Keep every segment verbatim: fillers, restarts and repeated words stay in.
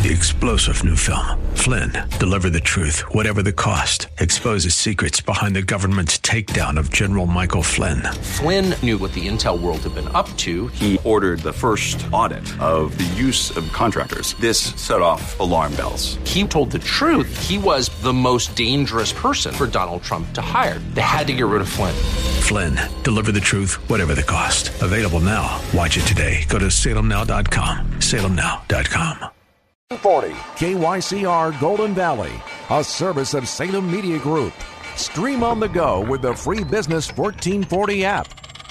the explosive new film, Flynn, Deliver the Truth, Whatever the Cost, exposes secrets behind the government's takedown of General Michael Flynn. Flynn knew what the intel world had been up to. He ordered the first audit of the use of contractors. This set off alarm bells. He told the truth. He was the most dangerous person for Donald Trump to hire. They had to get rid of Flynn. Flynn, Deliver the Truth, Whatever the Cost. Available now. Watch it today. Go to salem now dot com. salem now dot com. forty K Y C R Golden Valley, a service of Salem Media Group. Stream on the go with the free Business fourteen forty app.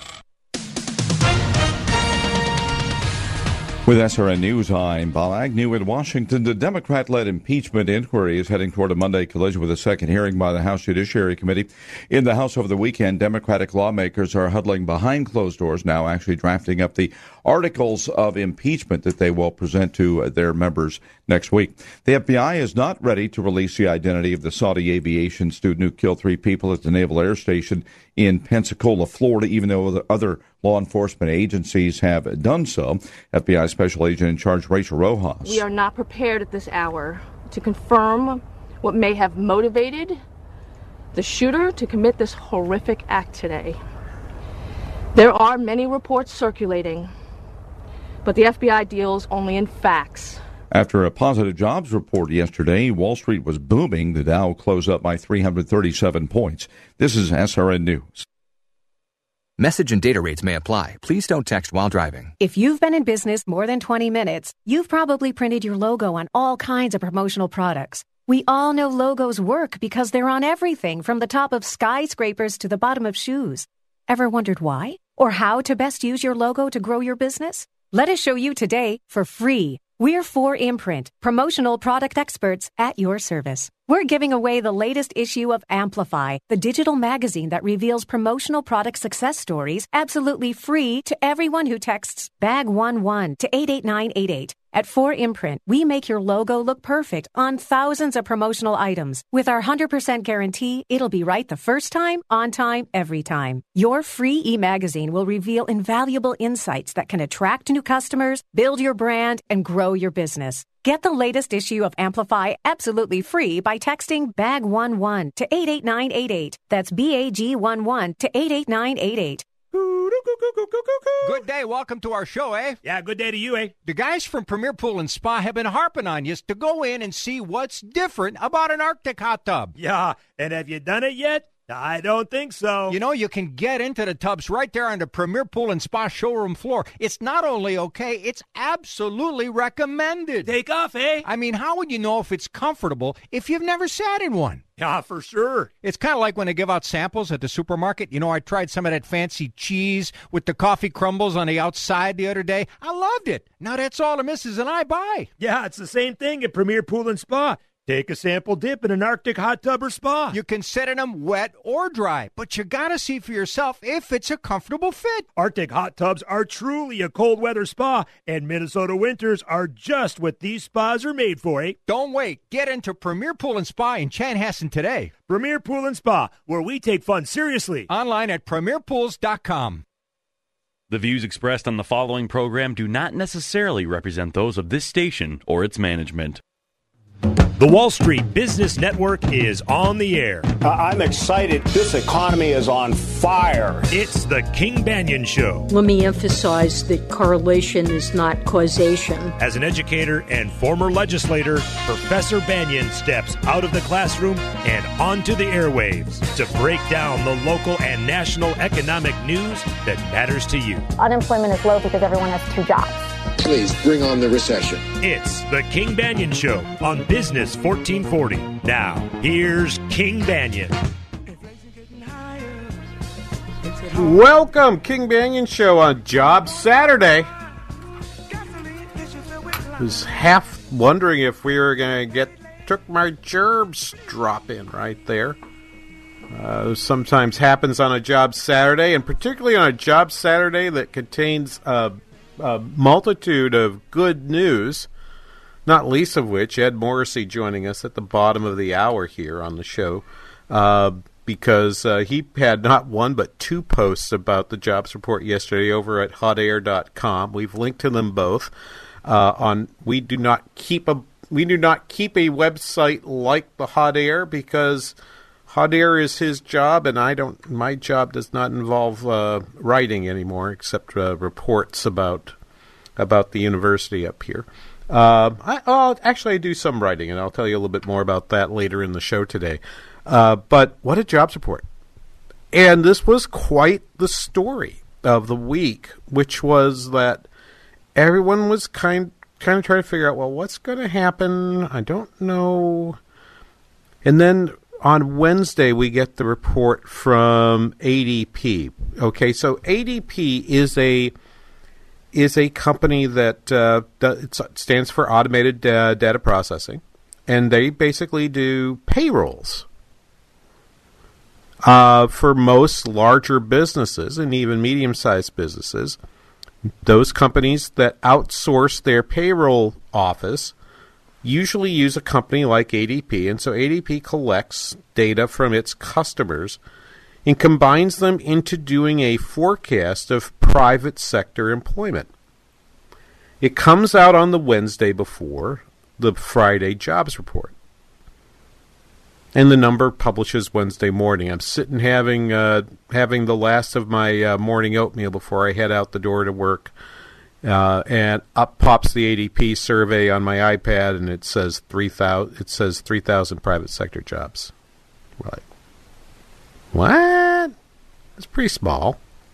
With S R N News, I'm Bob Agnew in Washington. The Democrat-led impeachment inquiry is heading toward a Monday collision with a second hearing by the House Judiciary Committee. In the House over the weekend, Democratic lawmakers are huddling behind closed doors now, actually drafting up the articles of impeachment that they will present to their members next week. The F B I is not ready to release the identity of the Saudi aviation student who killed three people at the Naval Air Station in Pensacola, Florida, even though the other law enforcement agencies have done so. F B I Special Agent in Charge Rachel Rojas. We are not prepared at this hour to confirm what may have motivated the shooter to commit this horrific act today. There are many reports circulating, but the F B I deals only in facts. After a positive jobs report yesterday, Wall Street was booming. The Dow closed up by three hundred thirty-seven points. This is S R N News. Message and data rates may apply. Please don't text while driving. If you've been in business more than twenty minutes, you've probably printed your logo on all kinds of promotional products. We all know logos work because they're on everything from the top of skyscrapers to the bottom of shoes. Ever wondered why? Or how to best use your logo to grow your business? Let us show you today for free. We're four Imprint, promotional product experts at your service. We're giving away the latest issue of Amplify, the digital magazine that reveals promotional product success stories absolutely free to everyone who texts B A G one one to eight eight nine eight eight. At four Imprint, we make your logo look perfect on thousands of promotional items. With our one hundred percent guarantee, it'll be right the first time, on time, every time. Your free e-magazine will reveal invaluable insights that can attract new customers, build your brand, and grow your business. Get the latest issue of Amplify absolutely free by texting B A G one one to eight eight nine eight eight. That's B A G one one to eight eight nine eight eight. Good day. Welcome to our show, eh? Yeah, good day to you, eh? The guys from Premier Pool and Spa have been harping on you to go in and see what's different about an Arctic hot tub. Yeah, and have you done it yet? I don't think so. You know, you can get into the tubs right there on the Premier Pool and Spa showroom floor. It's not only okay, it's absolutely recommended. Take off, eh? I mean, how would you know if it's comfortable if you've never sat in one? Yeah, for sure. It's kind of like when they give out samples at the supermarket. You know, I tried some of that fancy cheese with the coffee crumbles on the outside the other day. I loved it. Now that's all the missus and I buy. Yeah, it's the same thing at Premier Pool and Spa. Take a sample dip in an Arctic hot tub or spa. You can set in them wet or dry, but you got to see for yourself if it's a comfortable fit. Arctic hot tubs are truly a cold weather spa, and Minnesota winters are just what these spas are made for, eh? Don't wait. Get into Premier Pool and Spa in Chanhassen today. Premier Pool and Spa, where we take fun seriously. Online at premier pools dot com. The views expressed on the following program do not necessarily represent those of this station or its management. The Wall Street Business Network is on the air. Uh, I'm excited. This economy is on fire. It's the King Banaian Show. Let me emphasize that correlation is not causation. As an educator and former legislator, Professor Banaian steps out of the classroom and onto the airwaves to break down the local and national economic news that matters to you. Unemployment is low because everyone has two jobs. Please bring on the recession. It's the King Banaian Show on Business fourteen forty. Now, here's King Banaian. Welcome, King Banaian Show on Job Saturday. I was half wondering if we were going to get Took My Gerbs drop in right there. Uh, sometimes happens on a Job Saturday, and particularly on a Job Saturday that contains a, a multitude of good news, not least of which Ed Morrissey joining us at the bottom of the hour here on the show, uh, because uh, he had not one but two posts about the jobs report yesterday over at hot air dot com. We've linked to them both. Uh, on we do not keep a we do not keep a website like the Hot Air because Hot Air is his job, and I don't. My job does not involve uh, writing anymore, except uh, reports about about the university up here. Uh, I, oh, actually, I do some writing, and I'll tell you a little bit more about that later in the show today. Uh, but what a jobs report! And this was quite the story of the week, which was that everyone was kind kind of trying to figure out, well, what's going to happen? I don't know. And then on Wednesday, we get the report from A D P. Okay, so A D P is a is a company that uh, it stands for Automated uh, Data Processing, and they basically do payrolls uh, for most larger businesses and even medium-sized businesses. Those companies that outsource their payroll office usually use a company like A D P, and so A D P collects data from its customers and combines them into doing a forecast of private sector employment. It comes out on the Wednesday before the Friday jobs report, and the number publishes Wednesday morning. I'm sitting having uh, having the last of my uh, morning oatmeal before I head out the door to work. Uh, and up pops the A D P survey on my iPad, and it says three thousand. It says three thousand private sector jobs. We're like, what? It's pretty small.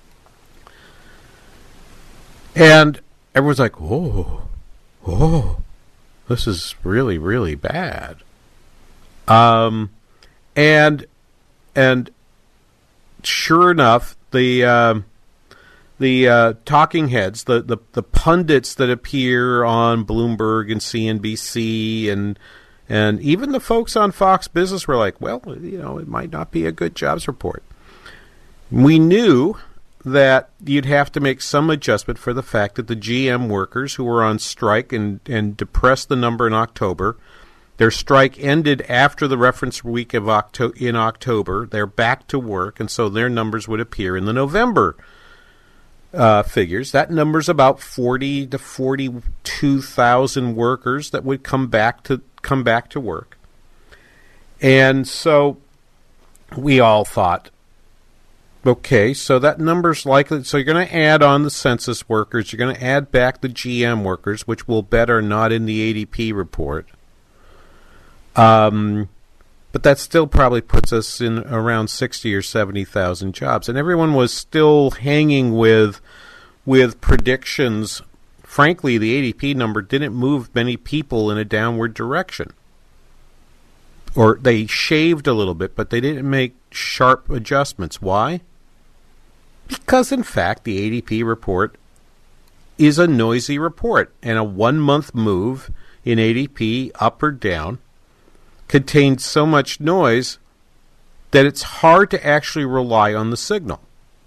And everyone's like, oh, oh, this is really, really bad. Um, and and sure enough, the um, the uh, talking heads, the, the the pundits that appear on Bloomberg and C N B C and and even the folks on Fox Business were like, well, you know, it might not be a good jobs report. We knew that you'd have to make some adjustment for the fact that the G M workers who were on strike and, and depressed the number in October, their strike ended after the reference week of Octo- in October. They're back to work, and so their numbers would appear in the November Uh, figures. That number's about forty to forty-two thousand workers that would come back to come back to work. And so we all thought, okay, so that number's likely, so you're going to add on the census workers, you're going to add back the G M workers, which we'll bet are not in the A D P report. Um, but that still probably puts us in around sixty or seventy thousand jobs. And everyone was still hanging with with predictions. Frankly, the A D P number didn't move many people in a downward direction. Or they shaved a little bit, but they didn't make sharp adjustments. Why? Because, in fact, the A D P report is a noisy report, and a one-month move in A D P up or down contains so much noise that it's hard to actually rely on the signal.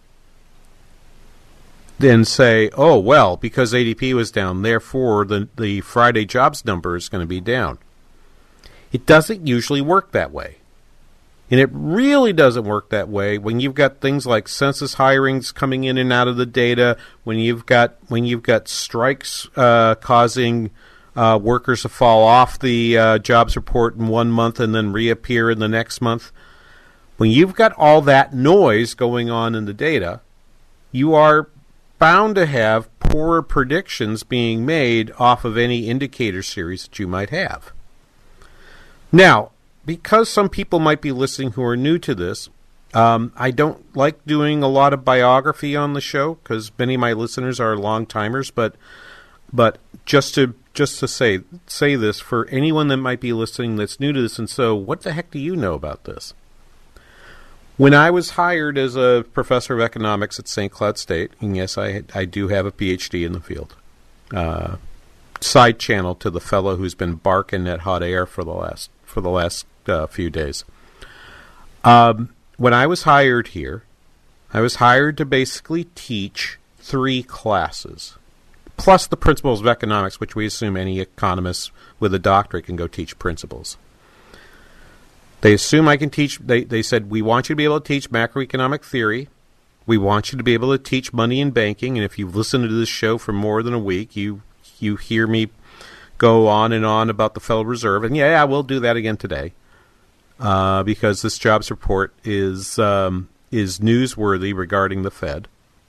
Then say, oh, well, because A D P was down, therefore the, the Friday jobs number is going to be down. It doesn't usually work that way. And it really doesn't work that way when you've got things like census hirings coming in and out of the data, when you've got when you've got strikes uh, causing Uh, workers to fall off the uh, jobs report in one month and then reappear in the next month. When you've got all that noise going on in the data, you are bound to have poorer predictions being made off of any indicator series that you might have. Now, because some people might be listening who are new to this, um, I don't like doing a lot of biography on the show because many of my listeners are long-timers, but but just to Just to say say this for anyone that might be listening that's new to this, and so what the heck do you know about this? When I was hired as a professor of economics at Saint Cloud State, and yes, I I do have a P H D in the field, uh, side channel to the fellow who's been barking at Hot Air for the last for the last uh, few days. Um, when I was hired here, I was hired to basically teach three classes, plus the principles of economics, which we assume any economist with a doctorate can go teach principles. They assume I can teach, they, they said, we want you to be able to teach macroeconomic theory. We want you to be able to teach money and banking. And if you've listened to this show for more than a week, you you hear me go on and on about the Federal Reserve, and yeah, we'll do that again today, uh, because this jobs report is um, is newsworthy regarding the Fed.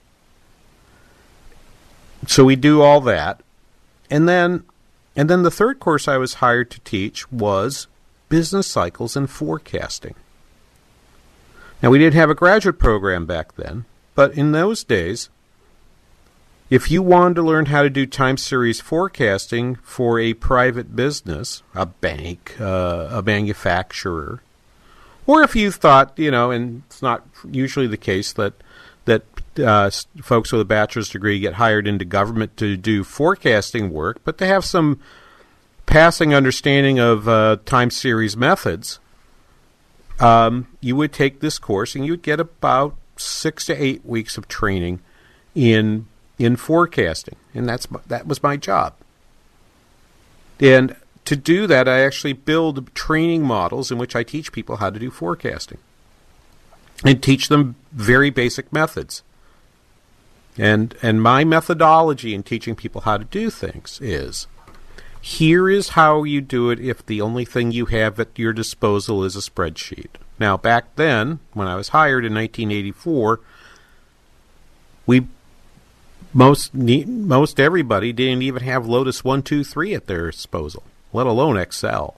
So we do all that, and then and then the third course I was hired to teach was business cycles and forecasting. Now, we didn't have a graduate program back then, but in those days, if you wanted to learn how to do time series forecasting for a private business, a bank, uh, a manufacturer, or if you thought, you know, and it's not usually the case that that uh, folks with a bachelor's degree get hired into government to do forecasting work, but they have some passing understanding of uh, time series methods, um, you would take this course and you would get about six to eight weeks of training in in forecasting, and that's that was my job. And to do that, I actually build training models in which I teach people how to do forecasting and teach them very basic methods. And and my methodology in teaching people how to do things is, here is how you do it if the only thing you have at your disposal is a spreadsheet. Now, back then, when I was hired in nineteen eighty-four, we most most everybody didn't even have Lotus one two three at their disposal, let alone Excel.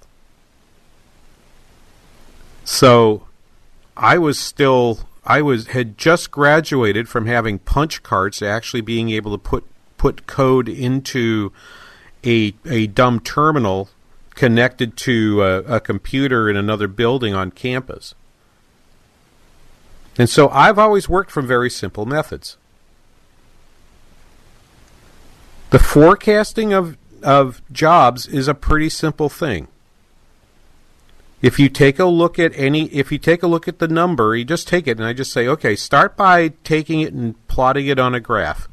So I was still I was had just graduated from having punch cards to actually being able to put put code into a a dumb terminal connected to a, a computer in another building on campus. And so I've always worked from very simple methods. The forecasting of of jobs is a pretty simple thing. If you take a look at any, if you take a look at the number, you just take it and I just say, okay, start by taking it and plotting it on a graph.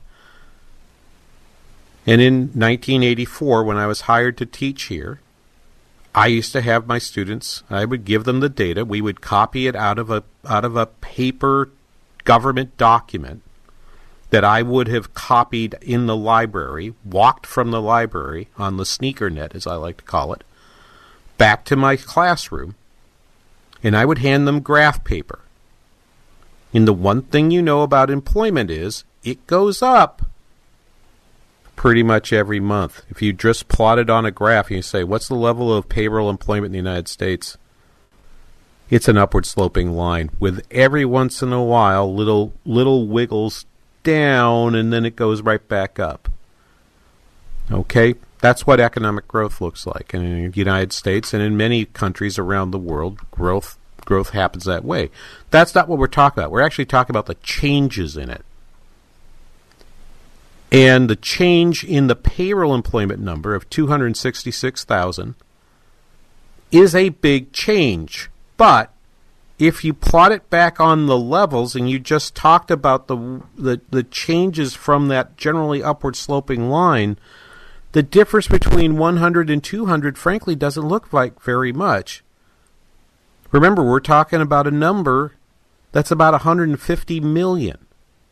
And in nineteen eighty-four, when I was hired to teach here, I used to have my students, I would give them the data, we would copy it out of a out of a paper government document that I would have copied in the library, walked from the library on the sneaker net, as I like to call it, back to my classroom, and I would hand them graph paper. And the one thing you know about employment is it goes up pretty much every month. If you just plot it on a graph and you say, what's the level of payroll employment in the United States? It's an upward sloping line with every once in a while little little wiggles down, and then it goes right back up. Okay? That's what economic growth looks like. And in the United States and in many countries around the world, growth growth happens that way. That's not what we're talking about. We're actually talking about the changes in it. And the change in the payroll employment number of two hundred sixty-six thousand is a big change. But if you plot it back on the levels and you just talked about the the, the changes from that generally upward sloping line, the difference between one hundred and two hundred, frankly, doesn't look like very much. Remember, we're talking about a number that's about one hundred fifty million.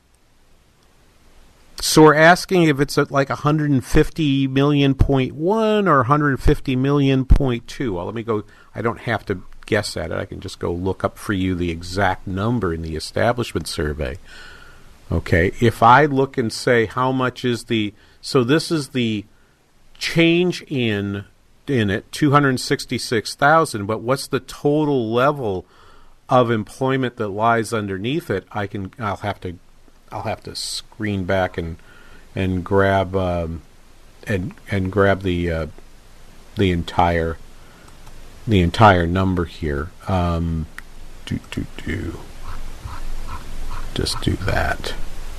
So we're asking if it's at like one hundred fifty million point one or one hundred fifty million point two. Well, let me go. I don't have to guess at it. I can just go look up for you the exact number in the establishment survey. Okay, if I look and say how much is the, so this is the change in in it, two hundred sixty-six thousand, but what's the total level of employment that lies underneath it? I can, I'll have to, I'll have to screen back and and grab um, and and grab the uh, the entire the entire number here. Um, do do do. Just do that.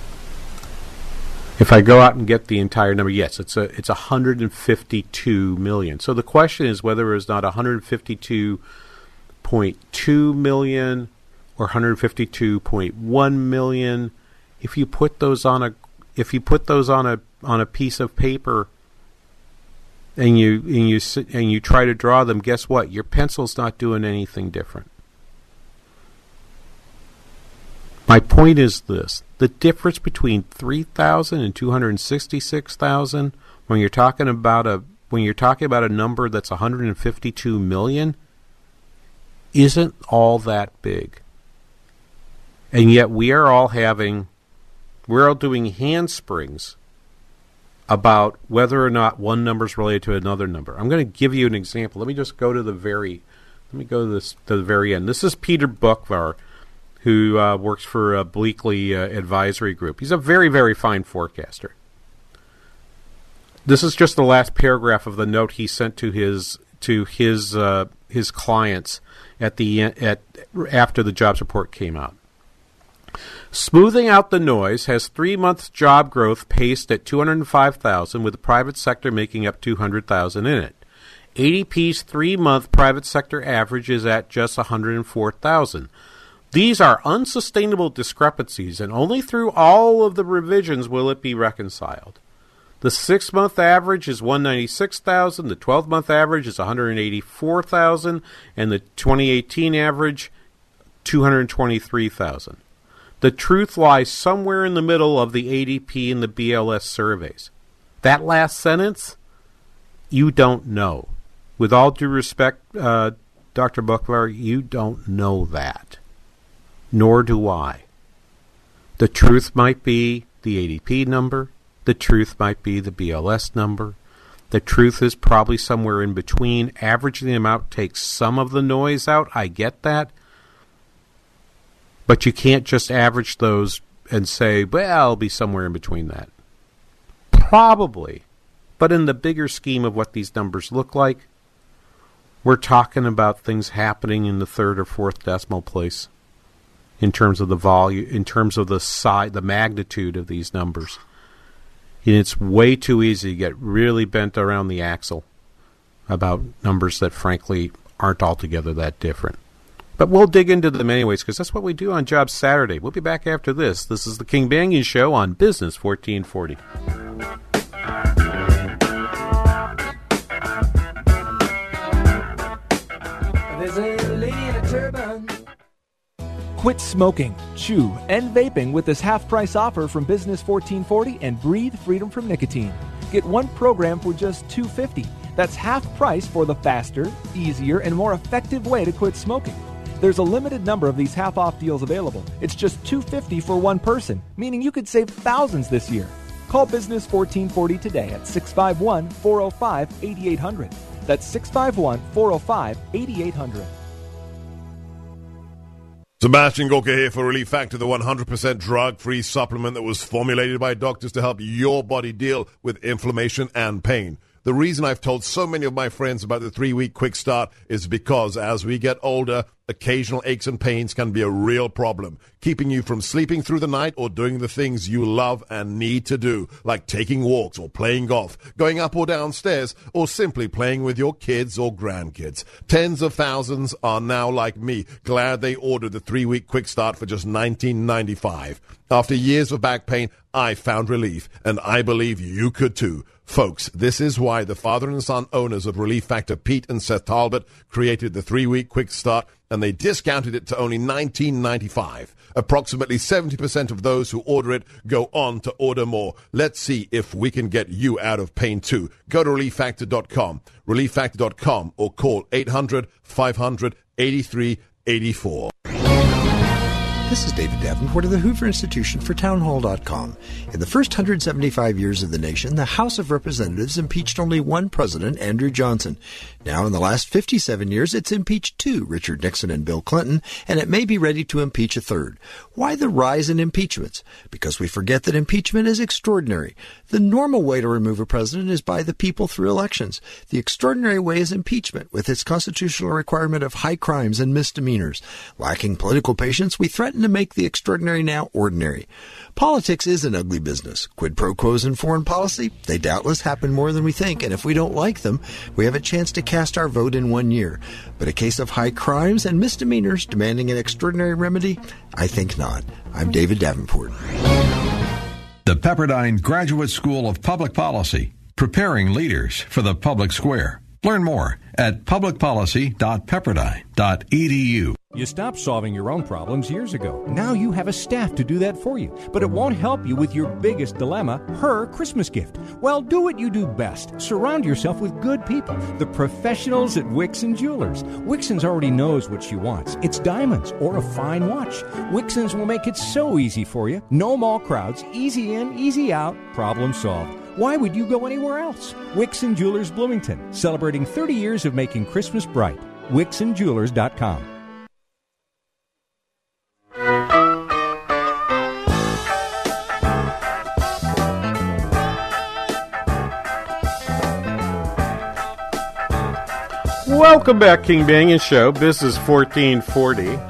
If I go out and get the entire number, yes, it's a it's one hundred fifty-two million. So the question is whether it's not one hundred fifty-two point two million or one hundred fifty-two point one million. If you put those on a if you put those on a on a piece of paper and you and you sit and you try to draw them, guess what? Your pencil's not doing anything different. My point is this: the difference between three thousand and two hundred sixty-six thousand, when you're talking about a when you're talking about a number that's one hundred fifty-two million, isn't all that big. And yet we are all having, we're all doing handsprings about whether or not one number is related to another number. I'm going to give you an example. Let me just go to the very, let me go to this to the very end. This is Peter Buchvar, who uh, works for uh, Bleakley uh, Advisory Group. He's a very, very fine forecaster. This is just the last paragraph of the note he sent to his to his uh, his clients at the at after the jobs report came out. Smoothing out the noise has three-month job growth paced at two hundred five thousand, with the private sector making up two hundred thousand in it. A D P's three-month private sector average is at just one hundred four thousand. These are unsustainable discrepancies, and only through all of the revisions will it be reconciled. The six-month average is one hundred ninety-six thousand, the twelve-month average is one hundred eighty-four thousand, and the twenty eighteen average, two hundred twenty-three thousand. The truth lies somewhere in the middle of the A D P and the B L S surveys. That last sentence, you don't know. With all due respect, uh, Doctor Buchvar, you don't know that. Nor do I. The truth might be the A D P number. The truth might be the B L S number. The truth is probably somewhere in between. Averaging them out takes some of the noise out. I get that. But you can't just average those and say, well, it'll be somewhere in between that. Probably. But in the bigger scheme of what these numbers look like, we're talking about things happening in the third or fourth decimal place in terms of the volume, in terms of the size, the magnitude of these numbers. And it's way too easy to get really bent around the axle about numbers that, frankly, aren't altogether that different. But we'll dig into them anyways, because that's what we do on Jobs Saturday. We'll be back after this. This is the King Banaian Show on Business fourteen forty. There's a lady in a turban. Quit smoking, chew, and vaping with this half-price offer from Business fourteen forty and breathe freedom from nicotine. Get one program for just two dollars and fifty cents. That's half price for the faster, easier, and more effective way to quit smoking. There's a limited number of these half-off deals available. It's just two dollars and fifty cents for one person, meaning you could save thousands this year. Call Business fourteen forty today at six five one, four oh five, eight eight hundred. That's six five one, four oh five, eight eight hundred. Sebastian Gorka here for Relief Factor, the one hundred percent drug-free supplement that was formulated by doctors to help your body deal with inflammation and pain. The reason I've told so many of my friends about the three-week quick start is because as we get older, occasional aches and pains can be a real problem, keeping you from sleeping through the night or doing the things you love and need to do, like taking walks or playing golf, going up or down stairs, or simply playing with your kids or grandkids. Tens of thousands are now like me, glad they ordered the three-week quick start for just nineteen ninety-five. After years of back pain, I found relief, and I believe you could too. Folks, this is why the father and son owners of Relief Factor, Pete and Seth Talbot, created the three-week quick start, and they discounted it to only nineteen ninety-five. Approximately seventy percent of those who order it go on to order more. Let's see if we can get you out of pain too. Go to relief factor dot com, relief factor dot com, or call eight hundred, five hundred, eighty-three eighty-four. This is David Davenport of the Hoover Institution for townhall dot com. In the first one hundred seventy-five years of the nation, the House of Representatives impeached only one president, Andrew Johnson. Now, in the last fifty-seven years, it's impeached two, Richard Nixon and Bill Clinton, and it may be ready to impeach a third. Why the rise in impeachments? Because we forget that impeachment is extraordinary. The normal way to remove a president is by the people through elections. The extraordinary way is impeachment, with its constitutional requirement of high crimes and misdemeanors. Lacking political patience, we threaten to make the extraordinary now ordinary. Politics is an ugly business. Quid pro quos in foreign policy, they doubtless happen more than we think, and if we don't like them, we have a chance to cast our vote in one year. But a case of high crimes and misdemeanors demanding an extraordinary remedy? I think not. I'm David Davenport. The Pepperdine Graduate School of Public Policy, preparing leaders for the public square. Learn more at public policy dot pepperdine dot e d u. You stopped solving your own problems years ago. Now you have a staff to do that for you. But it won't help you with your biggest dilemma, her Christmas gift. Well, do what you do best. Surround yourself with good people, the professionals at Wixon Jewelers. Wixon's already knows what she wants. It's diamonds or a fine watch. Wixon's will make it so easy for you. No mall crowds, easy in, easy out, problem solved. Why would you go anywhere else? Wixon Jewelers Bloomington, celebrating thirty years of making Christmas bright. Wixon Jewelers dot com. Welcome back, King Banyan Show. This is fourteen forty.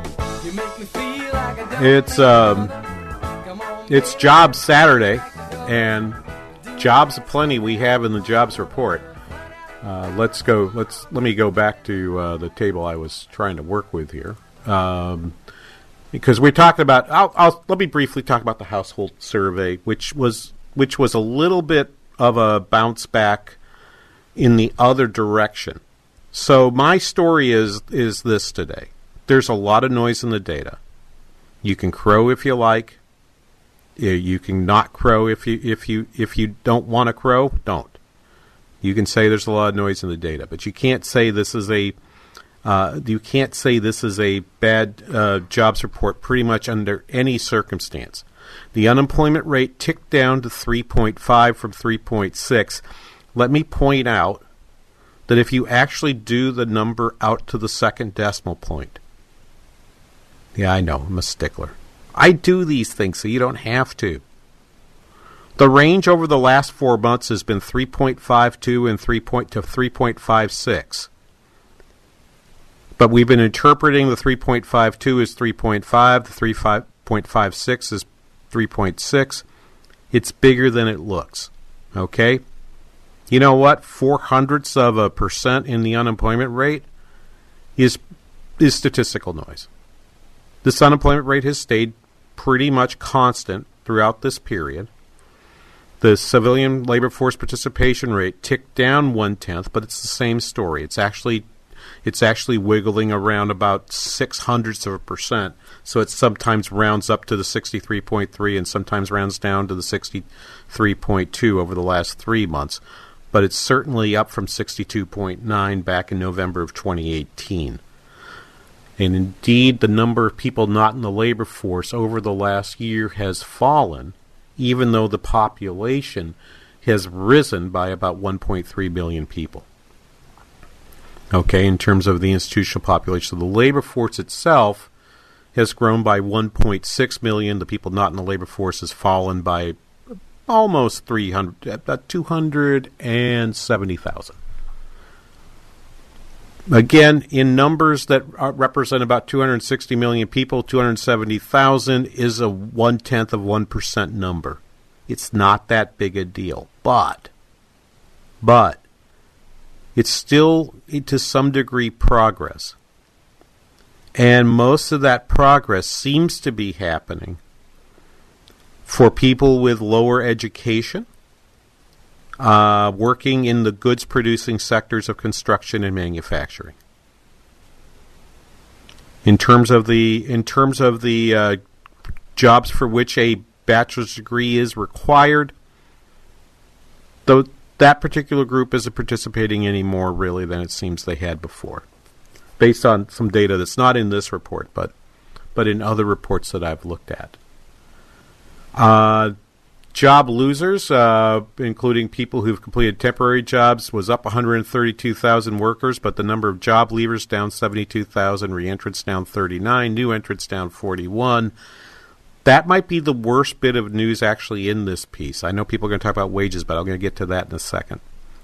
It's um, it's Jobs Saturday, and jobs aplenty we have in the jobs report. Uh, let's go. Let's let me go back to uh, the table I was trying to work with here, um, because we talked about. I'll, I'll let me briefly talk about the household survey, which was which was a little bit of a bounce back in the other direction. So my story is is this today. There's a lot of noise in the data. You can crow if you like. You can not crow if you if you if you don't want to crow. Don't. You can say there's a lot of noise in the data, but you can't say this is a uh, you can't say this is a bad uh, jobs report pretty much under any circumstance. The unemployment rate ticked down to three point five from three point six. Let me point out that if you actually do the number out to the second decimal point, yeah, I know, I'm a stickler. I do these things so you don't have to. The range over the last four months has been three point five two and three point to three point five six. But we've been interpreting the three point five two as three point five, the three point five six is three point six. It's bigger than it looks. Okay? You know what? Four hundredths of a percent in the unemployment rate is is statistical noise. This unemployment rate has stayed pretty much constant throughout this period. The civilian labor force participation rate ticked down one tenth, but it's the same story. It's actually it's actually wiggling around about six hundredths of a percent. So it sometimes rounds up to the sixty-three point three and sometimes rounds down to the sixty-three point two over the last three months. But it's certainly up from sixty-two point nine back in November of twenty eighteen. And indeed, the number of people not in the labor force over the last year has fallen, even though the population has risen by about one point three million people. Okay, in terms of the institutional population, so the labor force itself has grown by one point six million. The people not in the labor force has fallen by almost three hundred, about two hundred seventy thousand. Again, in numbers that are, represent about two hundred sixty million people, two hundred seventy thousand is a one-tenth of one percent number. It's not that big a deal. But, but, it's still, to some degree, progress. And most of that progress seems to be happening for people with lower education, Uh, working in the goods-producing sectors of construction and manufacturing. In terms of the in terms of the uh, jobs for which a bachelor's degree is required, though that particular group isn't participating any more really than it seems they had before, based on some data that's not in this report, but but in other reports that I've looked at. Uh, Job losers, uh, including people who've completed temporary jobs, was up one hundred thirty-two thousand workers, but the number of job leavers down seventy-two thousand, re-entrants down thirty-nine, new entrants down forty-one. That might be the worst bit of news actually in this piece. I know people are going to talk about wages, but I'm going to get to that in a second.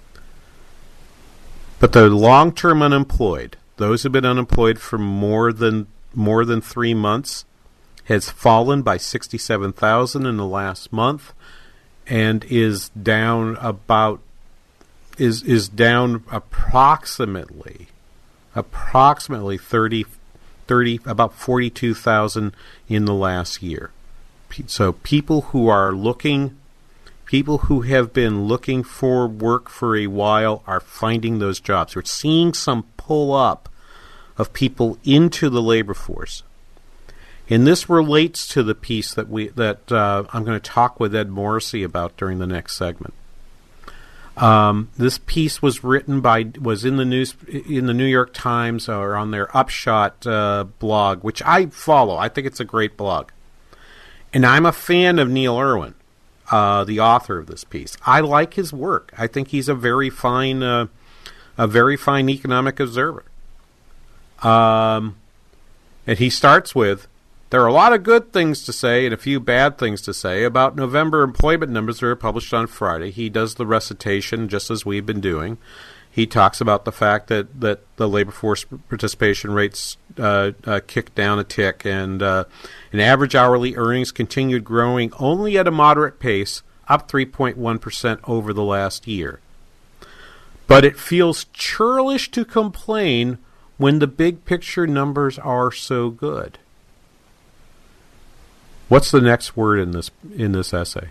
But the long-term unemployed, those who've been unemployed for more than more than three months, has fallen by sixty-seven thousand in the last month, and is down about is is down approximately approximately thirty, thirty about forty-two thousand in the last year. So people who are looking People who have been looking for work for a while are finding those jobs. We're seeing some pull up of people into the labor force. And this relates to the piece that we that uh, I'm going to talk with Ed Morrissey about during the next segment. Um, this piece was written by was in the news in the New York Times or on their Upshot uh, blog, which I follow. I think it's a great blog, and I'm a fan of Neil Irwin, uh, the author of this piece. I like his work. I think he's a very fine uh, a very fine economic observer. Um, and he starts with, there are a lot of good things to say and a few bad things to say about November employment numbers that are published on Friday. He does the recitation just as we've been doing. He talks about the fact that, that the labor force participation rates uh, uh, kicked down a tick, and uh, and average hourly earnings continued growing only at a moderate pace, up three point one percent over the last year. But it feels churlish to complain when the big picture numbers are so good. What's the next word in this in this essay?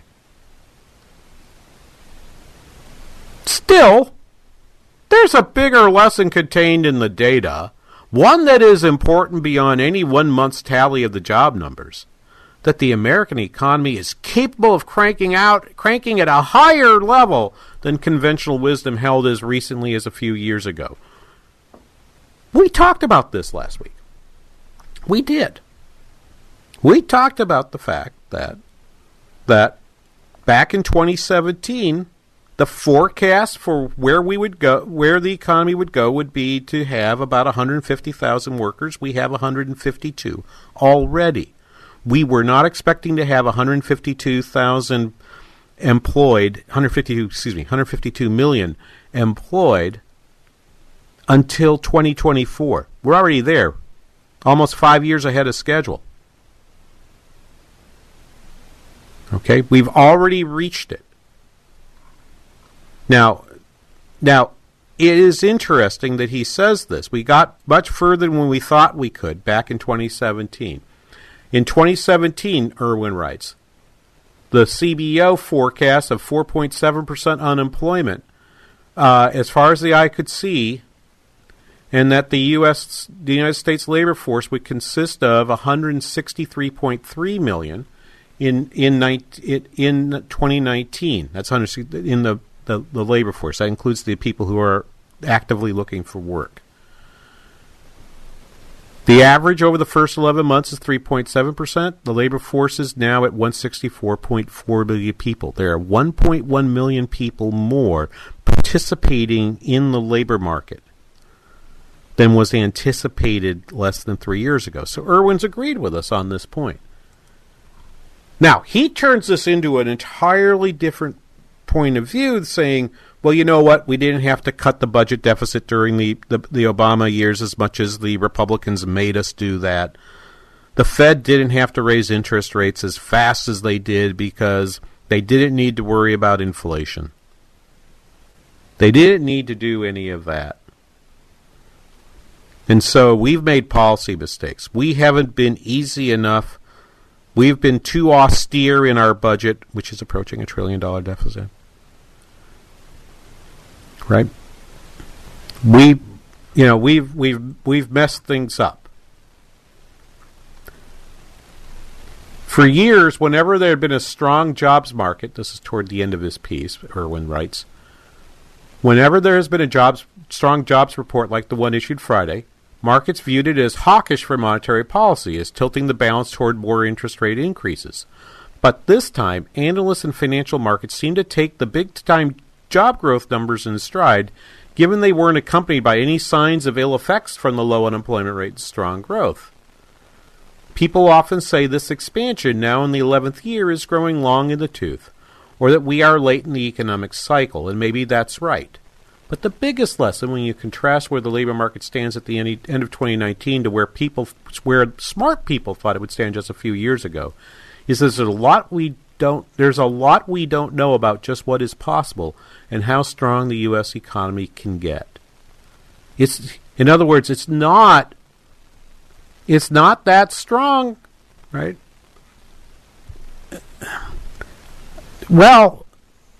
Still, there's a bigger lesson contained in the data, one that is important beyond any one month's tally of the job numbers, that the American economy is capable of cranking out, cranking at a higher level than conventional wisdom held as recently as a few years ago. We talked about this last week. We did. We talked about the fact that that back in twenty seventeen, the forecast for where we would go, where the economy would go, would be to have about one hundred fifty thousand workers. We have one hundred fifty-two already. We were not expecting to have one hundred fifty-two thousand employed, one hundred fifty-two, excuse me, one hundred fifty-two million employed until twenty twenty-four. We're already there, almost five years ahead of schedule. Okay, we've already reached it. Now, now, it is interesting that he says this. We got much further than we thought we could back in twenty seventeen. In twenty seventeen, Irwin writes, the C B O forecast of four point seven percent unemployment, uh, as far as the eye could see, and that the U S the United States labor force would consist of one hundred sixty-three point three million in in in twenty nineteen. That's in the, the, the labor force. That includes the people who are actively looking for work. The average over the first eleven months is three point seven percent. The labor force is now at one hundred sixty-four point four million people. There are one point one million people more participating in the labor market than was anticipated less than three years ago. So Irwin's agreed with us on this point. Now, he turns this into an entirely different point of view, saying, well, you know what, we didn't have to cut the budget deficit during the, the, the Obama years as much as the Republicans made us do that. The Fed didn't have to raise interest rates as fast as they did because they didn't need to worry about inflation. They didn't need to do any of that. And so we've made policy mistakes. We haven't been easy enough. We've been too austere in our budget, which is approaching a trillion dollar deficit. Right? We, you know, we've we've we've messed things up. For years, whenever there had been a strong jobs market, this is toward the end of his piece, Irwin writes, whenever there has been a jobs strong jobs report like the one issued Friday, markets viewed it as hawkish for monetary policy, as tilting the balance toward more interest rate increases. But this time, analysts and financial markets seem to take the big-time job growth numbers in stride, given they weren't accompanied by any signs of ill effects from the low unemployment rate and strong growth. People often say this expansion, now in the eleventh year, is growing long in the tooth, or that we are late in the economic cycle, and maybe that's right. But the biggest lesson, when you contrast where the labor market stands at the end of twenty nineteen to where people, where smart people thought it would stand just a few years ago, is there's a lot we don't. There's a lot we don't know about just what is possible and how strong the U S economy can get. It's, in other words, it's not. It's not that strong, right? Well,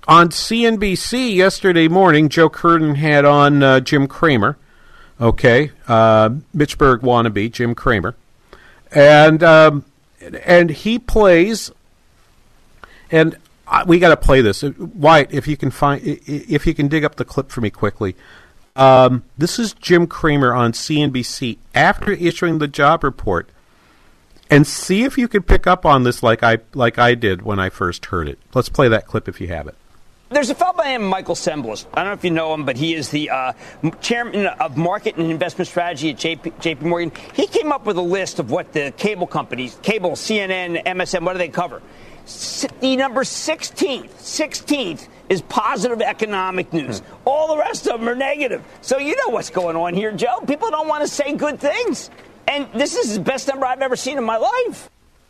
on C N B C yesterday morning, Joe Curtin had on uh, Jim Cramer, okay, uh, Mitchburg wannabe, Jim Cramer, and um, and he plays, and we got to play this. Wyatt, if you can find, if you can dig up the clip for me quickly. Um, this is Jim Cramer on C N B C after issuing the job report, and see if you could pick up on this like I like I did when I first heard it. Let's play that clip if you have it. There's a fellow by the name of Michael Semblis. I don't know if you know him, but he is the uh, chairman of market and investment strategy at J P, J P Morgan. He came up with a list of what the cable companies, cable, C N N, M S N, what do they cover? S- the number sixteenth, sixteenth is positive economic news. Hmm. All the rest of them are negative. So you know what's going on here, Joe. People don't want to say good things. And this is the best number I've ever seen in my life.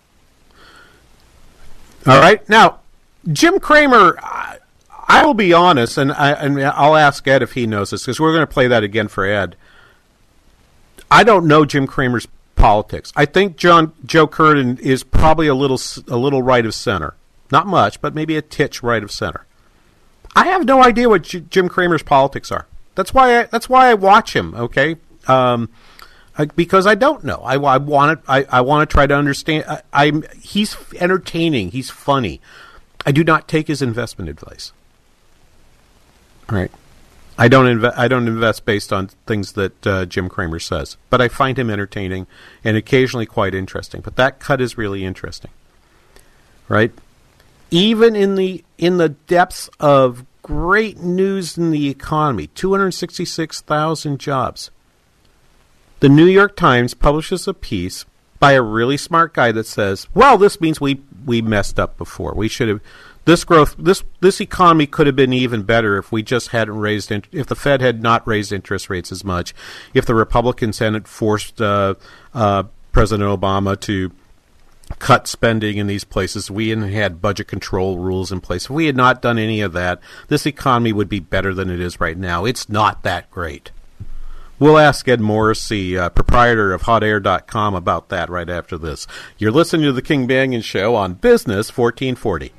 All right. Now, Jim Cramer... I, I will be honest, and, I, and I'll ask Ed if he knows this, because we're going to play that again for Ed. I don't know Jim Cramer's politics. I think John Joe Curtin is probably a little a little right of center. Not much, but maybe a titch right of center. I have no idea what J- Jim Cramer's politics are. That's why I, that's why I watch him, okay? Um, I, because I don't know. I, I want to I, I want to try to understand. I, I'm he's entertaining. He's funny. I do not take his investment advice. Right, I don't invest. I don't invest based on things that uh, Jim Cramer says, but I find him entertaining and occasionally quite interesting. But that cut is really interesting, right? Even in the in the depths of great news in the economy, two hundred sixty-six thousand jobs. The New York Times publishes a piece by a really smart guy that says, "Well, this means we we messed up before. We should have." This growth, this this economy could have been even better if we just hadn't raised, in, if the Fed had not raised interest rates as much, if the Republicans hadn't forced uh, uh, President Obama to cut spending in these places, we hadn't had budget control rules in place. If we had not done any of that, this economy would be better than it is right now. It's not that great. We'll ask Ed Morrissey, uh, proprietor of hot air dot com, about that right after this. You're listening to The King Banaian Show on Business fourteen forty.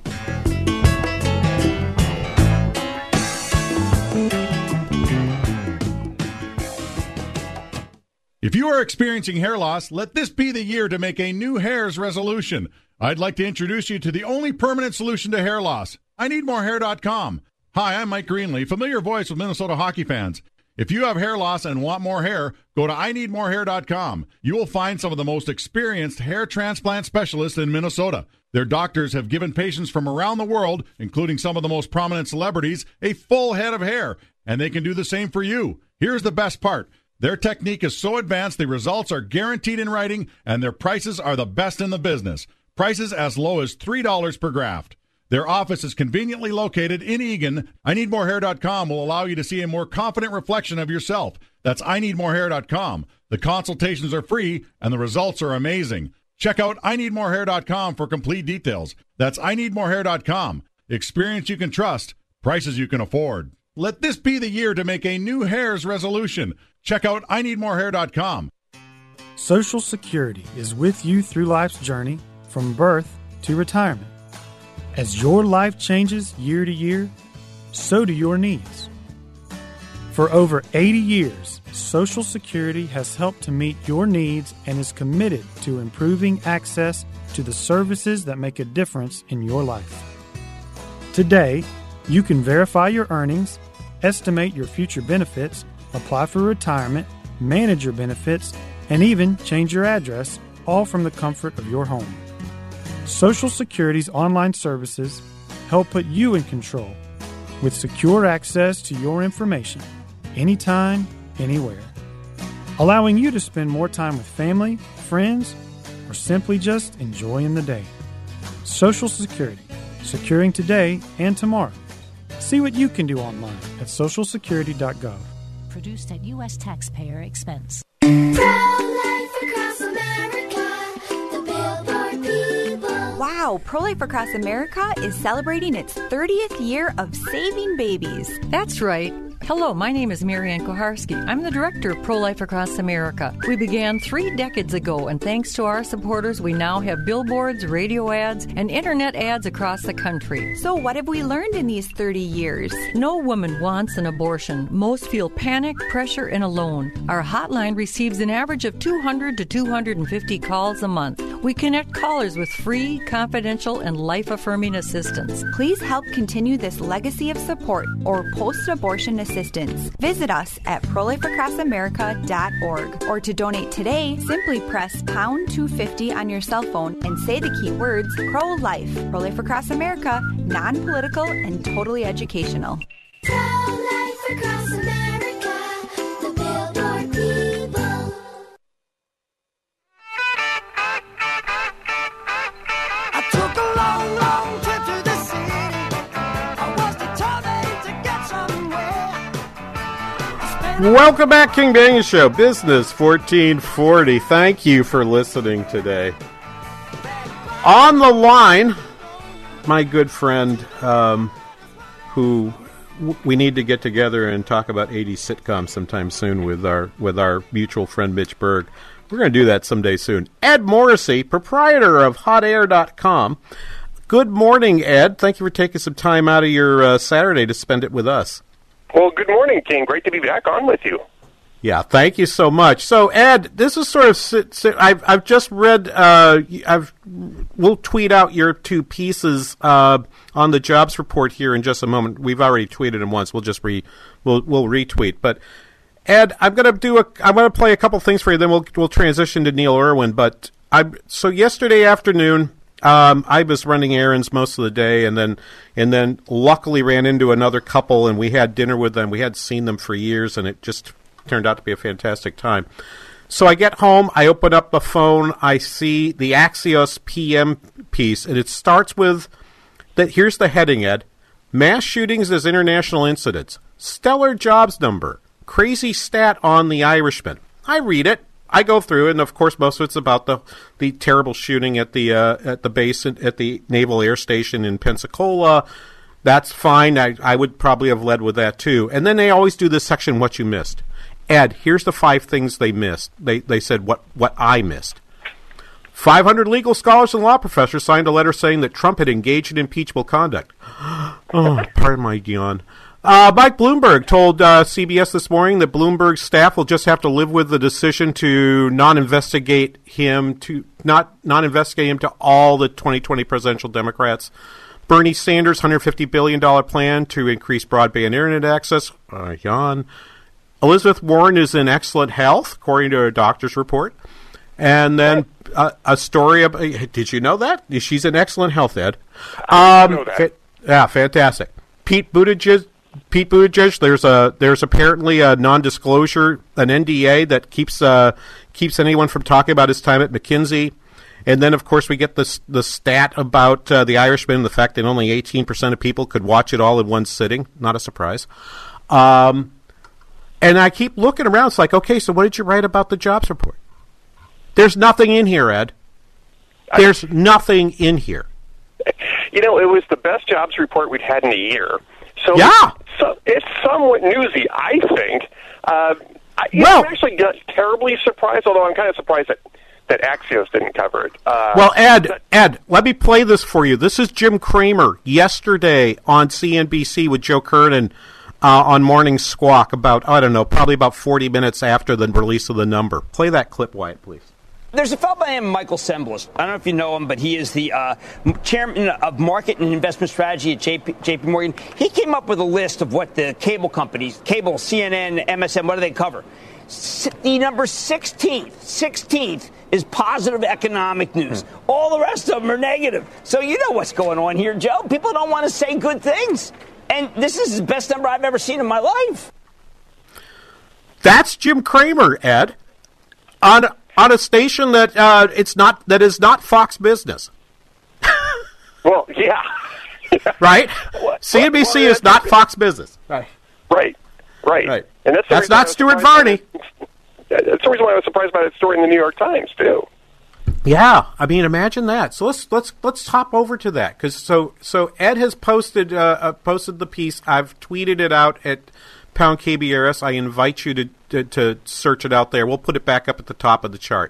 If you are experiencing hair loss, let this be the year to make a new hairs resolution. I'd like to introduce you to the only permanent solution to hair loss, I need more hair dot com. Hi, I'm Mike Greenlee, familiar voice with Minnesota hockey fans. If you have hair loss and want more hair, go to I need more hair dot com. You will find some of the most experienced hair transplant specialists in Minnesota. Their doctors have given patients from around the world, including some of the most prominent celebrities, a full head of hair, and they can do the same for you. Here's the best part. Their technique is so advanced, the results are guaranteed in writing, and their prices are the best in the business. Prices as low as three dollars per graft. Their office is conveniently located in Eagan. I need more hair dot com will allow you to see a more confident reflection of yourself. That's I need more hair dot com. The consultations are free, and the results are amazing. Check out I need more hair dot com for complete details. That's I need more hair dot com. Experience you can trust, prices you can afford. Let this be the year to make a new hairs resolution. Check out I need more hair dot com. Social Security is with you through life's journey, from birth to retirement. As your life changes year to year, so do your needs. For over eighty years, Social Security has helped to meet your needs and is committed to improving access to the services that make a difference in your life. Today, you can verify your earnings, estimate your future benefits, apply for retirement, manage your benefits, and even change your address, all from the comfort of your home. Social Security's online services help put you in control with secure access to your information anytime, anywhere, allowing you to spend more time with family, friends, or simply just enjoying the day. Social Security, securing today and tomorrow. See what you can do online at social security dot gov. Produced at U S taxpayer expense. Wow, Pro-Life Across America is celebrating its thirtieth year of saving babies. That's right. Hello, my name is Marianne Koharski. I'm the director of Pro-Life Across America. We began three decades ago, and thanks to our supporters, we now have billboards, radio ads, and internet ads across the country. So what have we learned in these thirty years? No woman wants an abortion. Most feel panic, pressure, and alone. Our hotline receives an average of two hundred to two hundred fifty calls a month. We connect callers with free, confidential, and life-affirming assistance. Please help continue this legacy of support or post-abortion assistance. Visit us at pro life across america dot org, or to donate today, simply press pound two fifty on your cell phone and say the key words pro-life. Pro-Life Across America, non-political and totally educational. Pro-Life Across America, the Billboard people. I took a long, long trip to the city. I was determined to get somewhere. Welcome back, King Banaian Show, Business fourteen forty. Thank you for listening today. On the line, my good friend, um, who w- we need to get together and talk about eighties sitcoms sometime soon with our with our mutual friend Mitch Berg. We're going to do that someday soon. Ed Morrissey, proprietor of hot air dot com. Good morning, Ed. Thank you for taking some time out of your uh, Saturday to spend it with us. Well, good morning, King. Great to be back on with you. Yeah, thank you so much. So, Ed, this is sort of sit, sit, I've I've just read. Uh, I've we'll tweet out your two pieces uh, on the jobs report here in just a moment. We've already tweeted them once. We'll just re we'll we'll retweet. But Ed, I'm gonna do a I'm gonna play a couple things for you. Then we'll we'll transition to Neil Irwin. But I so yesterday afternoon. Um, I was running errands most of the day, and then and then luckily ran into another couple, and we had dinner with them. We had seen them for years, and it just turned out to be a fantastic time. So I get home, I open up the phone, I see the Axios P M piece, and it starts with, that. Here's the heading, Ed. Mass shootings as international incidents. Stellar jobs number. Crazy stat on the Irishman. I read it. I go through it, and of course, most of it's about the, the terrible shooting at the uh, at the base at the Naval Air Station in Pensacola. That's fine. I, I would probably have led with that too. And then they always do this section, what you missed. Ed, here's the five things they missed. They they said what what I missed. five hundred legal scholars and law professors signed a letter saying that Trump had engaged in impeachable conduct. Oh, pardon my yawn. Uh, Mike Bloomberg told uh, C B S this morning that Bloomberg's staff will just have to live with the decision to non-investigate him to not non-investigate him to all the twenty twenty presidential Democrats. Bernie Sanders' one hundred fifty billion dollars plan to increase broadband internet access. Uh, yawn. Elizabeth Warren is in excellent health, according to a doctor's report. And then uh, a story about. Did you know that? She's in excellent health, Ed. I Um, know that. fa- yeah, fantastic. Pete Buttigieg. Pete Buttigieg, there's a there's apparently a non-disclosure, an N D A that keeps uh, keeps anyone from talking about his time at McKinsey. And then, of course, we get this the stat about uh, The Irishman, the fact that only eighteen percent of people could watch it all in one sitting. Not a surprise. Um, and I keep looking around. It's like, okay, so what did you write about the jobs report? There's nothing in here, Ed. There's I, nothing in here. You know, it was the best jobs report we'd had in a year. So yeah. So it's somewhat newsy, I think. Uh, I, well, I'm actually not terribly surprised, although I'm kind of surprised that, that Axios didn't cover it. Uh, well, Ed, but, Ed, let me play this for you. This is Jim Cramer yesterday on C N B C with Joe Kernan uh, on Morning Squawk about, I don't know, probably about forty minutes after the release of the number. Play that clip, Wyatt, please. There's a fellow by the name of Michael Semblus. I don't know if you know him, but he is the uh, chairman of market and investment strategy at J P Morgan. He came up with a list of what the cable companies, cable, C N N, M S N, what do they cover? S- the number sixteenth, sixteenth is positive economic news. Hmm. All the rest of them are negative. So you know what's going on here, Joe. People don't want to say good things. And this is the best number I've ever seen in my life. That's Jim Cramer, Ed. On on a station that uh, it's not that is not Fox Business. Well, yeah, right. C N B C well, is not Fox Business. Right, right, right. right. And that's, that's not Stuart Varney. That's the reason why I was surprised by that story in the New York Times too. Yeah, I mean, imagine that. So let's let's let's hop over to that because so so Ed has posted uh, uh, posted the piece. I've tweeted it out at Pound K B R S. I invite you to, to to search it out there. We'll put it back up at the top of the chart.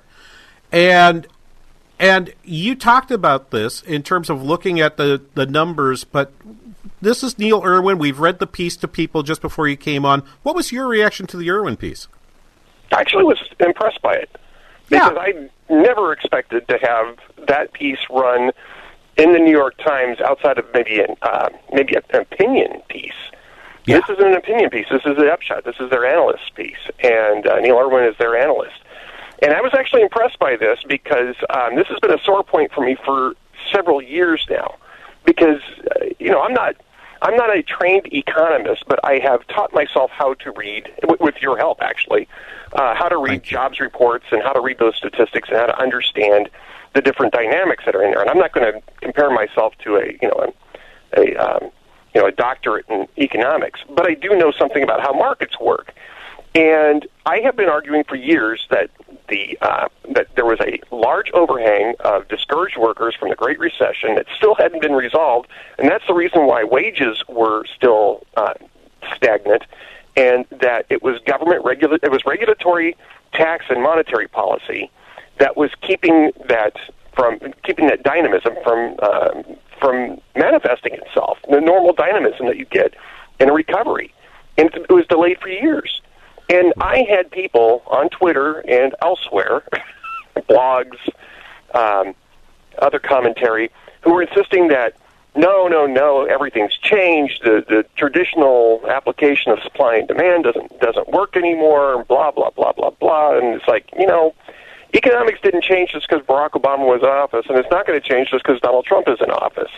And and you talked about this in terms of looking at the, the numbers, but this is Neil Irwin. We've read the piece to people just before you came on. What was your reaction to the Irwin piece? I actually was impressed by it. Because yeah. I never expected to have that piece run in the New York Times outside of maybe an uh, maybe an opinion piece. Yeah. This isn't an opinion piece. This is the upshot. This is their analyst piece, and uh, Neil Irwin is their analyst. And I was actually impressed by this because um, this has been a sore point for me for several years now. Because uh, you know, I'm not I'm not a trained economist, but I have taught myself how to read, w- with your help, actually, uh, how to read jobs reports and how to read those statistics and how to understand the different dynamics that are in there. And I'm not going to compare myself to a you know a, a um, you know a doctorate in economics, but I do know something about how markets work. And I have been arguing for years that the uh, that there was a large overhang of discouraged workers from the Great Recession that still hadn't been resolved, and that's the reason why wages were still uh, stagnant, and that it was government regula- it was regulatory, tax, and monetary policy that was keeping that from keeping that dynamism from uh, from manifesting itself, the normal dynamism that you get in a recovery, and it was delayed for years. And I had people on Twitter and elsewhere, blogs, um, other commentary, who were insisting that, no, no, no, everything's changed. The the traditional application of supply and demand doesn't doesn't work anymore, blah, blah, blah, blah, blah. And it's like, you know, economics didn't change just because Barack Obama was in office, and it's not going to change just because Donald Trump is in office.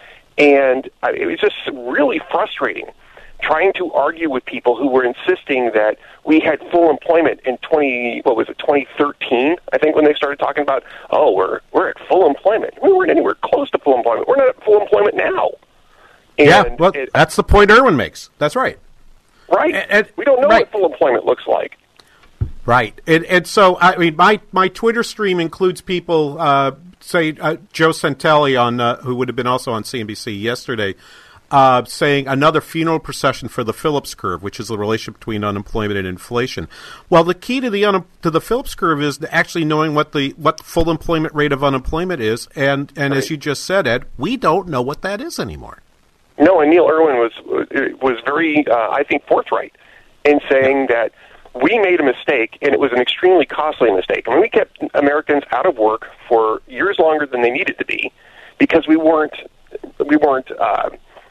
And I, it was just really frustrating trying to argue with people who were insisting that we had full employment in twenty what was it twenty thirteen, I think, when they started talking about, oh, we're we're at full employment. We weren't anywhere close to full employment. We're not at full employment now. And yeah, well, it, that's the point Irwin makes. That's right. Right. And, and, we don't know right. what full employment looks like. Right. And, and so, I mean, my, my Twitter stream includes people, uh, say, uh, Joe Santelli, on, uh, who would have been also on C N B C yesterday, Uh, saying another funeral procession for the Phillips curve, which is the relationship between unemployment and inflation. Well, the key to the un- to the Phillips curve is actually knowing what the what the full employment rate of unemployment is, and, and right. as you just said, Ed, we don't know what that is anymore. No, and Neil Irwin was was very, uh, I think, forthright in saying that we made a mistake, and it was an extremely costly mistake. I mean, we kept Americans out of work for years longer than they needed to be because we weren't we weren't. Uh,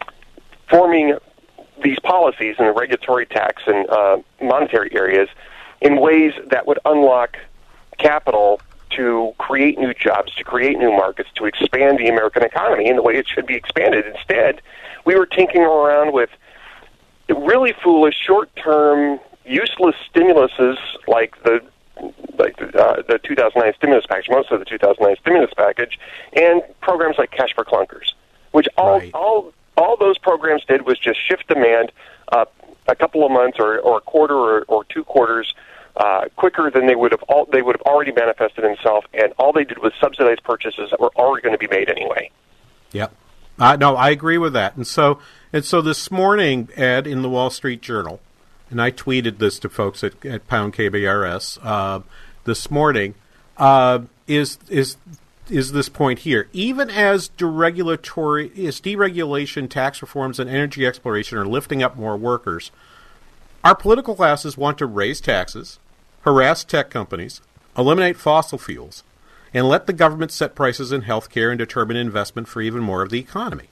forming these policies in the regulatory, tax, and uh, monetary areas in ways that would unlock capital to create new jobs, to create new markets, to expand the American economy in the way it should be expanded. Instead, we were tinkering around with really foolish, short-term, useless stimuluses like the like the, uh, the two thousand nine stimulus package, most of the two thousand nine stimulus package, and programs like Cash for Clunkers, which all right. all All those programs did was just shift demand up a couple of months or, or a quarter or, or two quarters uh, quicker than they would have all, they would have already manifested themselves, and all they did was subsidize purchases that were already going to be made anyway. Yep. Uh, no, I agree with that. And so and so this morning, Ed, in the Wall Street Journal, and I tweeted this to folks at, at Pound K B R S uh, this morning, uh, is is is this point here. Even as deregulatory, as deregulation, tax reforms, and energy exploration are lifting up more workers, our political classes want to raise taxes, harass tech companies, eliminate fossil fuels, and let the government set prices in healthcare and determine investment for even more of the economy.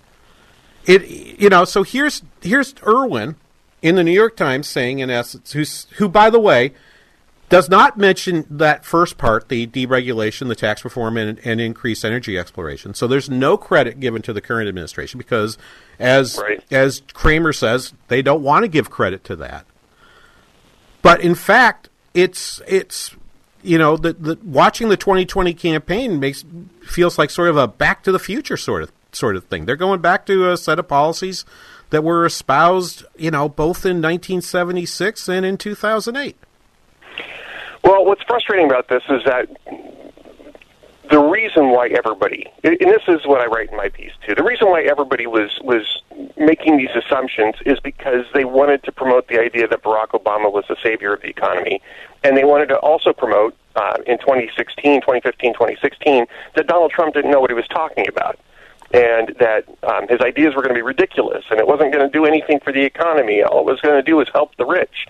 It, you know, so here's here's Irwin in the New York Times saying, in essence, who's, who, by the way, does not mention that first part, the deregulation, the tax reform, and, and increased energy exploration. So there's no credit given to the current administration because, as right. as Kramer says, they don't want to give credit to that. But in fact, it's it's you know the, the watching the twenty twenty campaign makes feels like sort of a Back to the Future sort of sort of thing. They're going back to a set of policies that were espoused, you know, both in nineteen seventy-six and in two thousand eight. Well, what's frustrating about this is that the reason why everybody, and this is what I write in my piece too, the reason why everybody was, was making these assumptions is because they wanted to promote the idea that Barack Obama was the savior of the economy. And they wanted to also promote uh, in twenty sixteen, twenty fifteen, twenty sixteen that Donald Trump didn't know what he was talking about. And that um, his ideas were going to be ridiculous, and it wasn't going to do anything for the economy. All it was going to do was help the rich.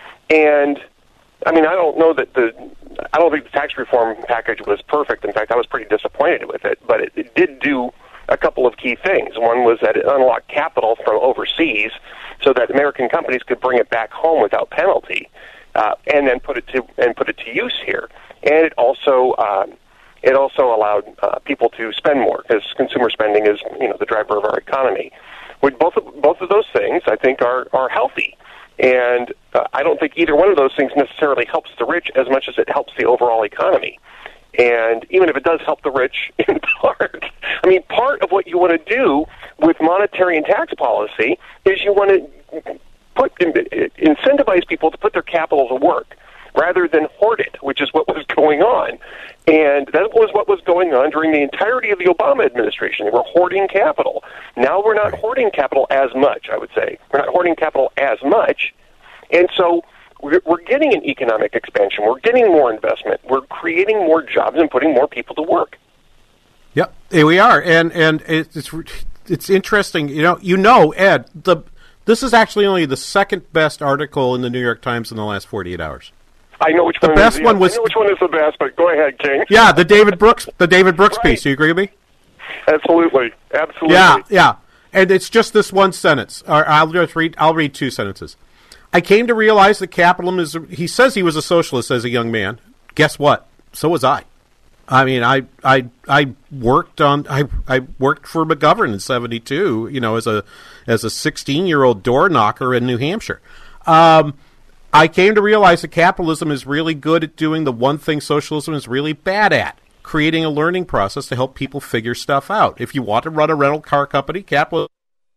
And, I mean, I don't know that the, I don't think the tax reform package was perfect. In fact, I was pretty disappointed with it. But it, it did do a couple of key things. One was that it unlocked capital from overseas so that American companies could bring it back home without penalty, uh, and then put it to and put it to use here. And it also um, It also allowed uh, people to spend more, because consumer spending is, you know, the driver of our economy. With both of, both of those things, I think, are, are healthy. And uh, I don't think either one of those things necessarily helps the rich as much as it helps the overall economy. And even if it does help the rich in part, I mean, part of what you want to do with monetary and tax policy is you want to put incentivize people to put their capital to work, rather than hoard it, which is what was going on. And that was what was going on during the entirety of the Obama administration. They were hoarding capital. Now we're not hoarding capital as much, I would say. We're not hoarding capital as much. And so we're, we're getting an economic expansion. We're getting more investment. We're creating more jobs and putting more people to work. Yep, here we are. And and it's it's interesting. You know, you know, Ed, the this is actually only the second best article in the New York Times in the last forty-eight hours. I know which the one best is, one was. I know which one is the best, but go ahead, King. Yeah, the David Brooks, the David Brooks right. piece. Do you agree with me? Absolutely, absolutely. Yeah, yeah. And it's just this one sentence. Or I'll just read. I'll read two sentences. I came to realize that capitalism is. He says he was a socialist as a young man. Guess what? So was I. I mean, I I I worked on. I I worked for McGovern in seventy-two. You know, as a as a sixteen-year-old door knocker in New Hampshire. Um, I came to realize that capitalism is really good at doing the one thing socialism is really bad at, creating a learning process to help people figure stuff out. If you want to run a rental car company, capitalism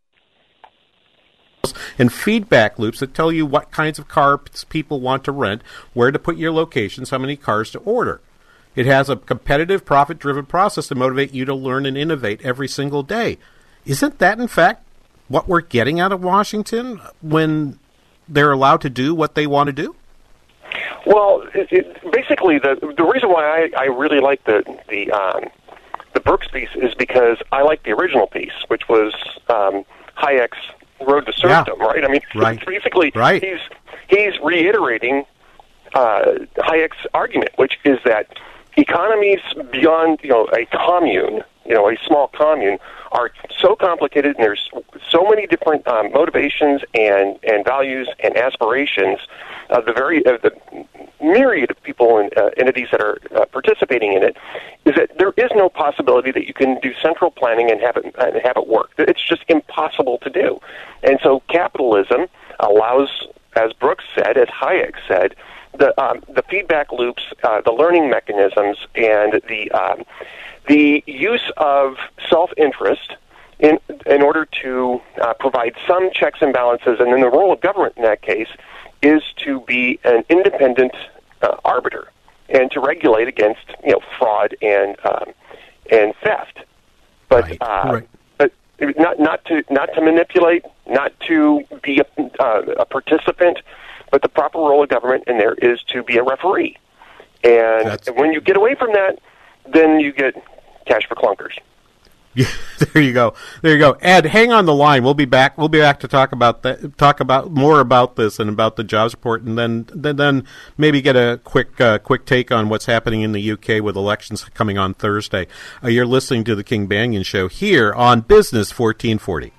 and feedback loops that tell you what kinds of cars people want to rent, where to put your locations, how many cars to order. It has a competitive, profit-driven process to motivate you to learn and innovate every single day. Isn't that, in fact, what we're getting out of Washington when they're allowed to do what they want to do? Well, it, it, basically, the the reason why I, I really like the the um, the Brooks piece is because I like the original piece, which was um, Hayek's Road to Serfdom. Yeah. Right? I mean, right. basically, right. he's he's reiterating uh, Hayek's argument, which is that economies beyond, you know, a commune, you know, a small commune, are so complicated, and there's so many different um, motivations and, and values and aspirations of the very of the myriad of people and uh, entities that are uh, participating in it, is that there is no possibility that you can do central planning and have it and have it work. It's just impossible to do. And so capitalism allows, as Brooks said, as Hayek said, the um, the feedback loops, uh, the learning mechanisms, and the um, the use of self-interest in in order to uh, provide some checks and balances. And then the role of government in that case is to be an independent uh, arbiter and to regulate against, you know, fraud and um, and theft. But right. Uh, right. but not not to not to manipulate, not to be a, uh, a participant. But the proper role of government in there is to be a referee. And That's... when you get away from that, then you get cash for clunkers. Yeah, there you go. There you go. Ed, hang on the line. We'll be back. We'll be back to talk about that. Talk about more about this and about the jobs report, and then then, then maybe get a quick uh, quick take on what's happening in the U K with elections coming on Thursday. Uh, you're listening to the King Banaian Show here on Business fourteen forty.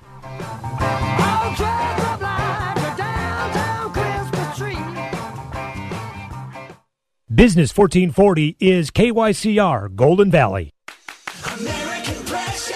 Business fourteen forty is K Y C R Golden Valley. American pressure.